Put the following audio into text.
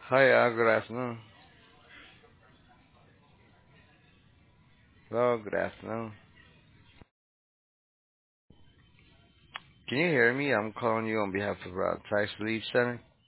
Hi, good afternoon. Hello, good afternoon. Can you hear me? I'm calling you on behalf of Tax Relief Center.